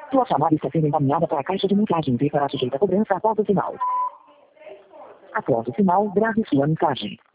Sua chamada está sendo encaminhada para a caixa de mensagens e será sujeita a cobrança após o sinal. Após o sinal, grave sua mensagem.